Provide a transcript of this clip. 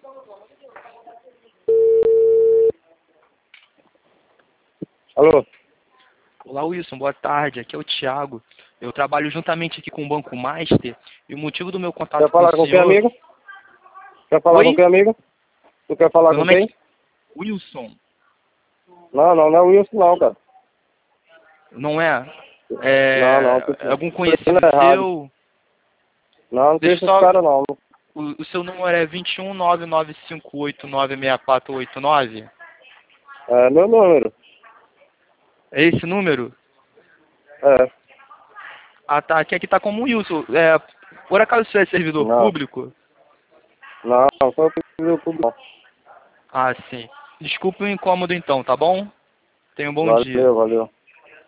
Alô? Olá, Wilson, boa tarde. Aqui é o Thiago. Eu trabalho juntamente aqui com o Banco Master e o motivo do meu contato Quer falar com com o quem, senhor... amigo? Quer falar Oi? com quem, amigo? Tu quer falar Meu com nome quem? é Wilson. Não é o Wilson não, cara. Não é? Não, É algum tô conhecido é errado. seu? Não Deixa conheço esse só... cara não. O seu número é 21995896489? É meu número. É esse número? É. Ah, tá. Aqui tá como Wilson. Por acaso o senhor é servidor Não, público? só pediu tudo não. Ah, sim. Desculpe o incômodo então, tá bom? Tenha um bom dia. Valeu.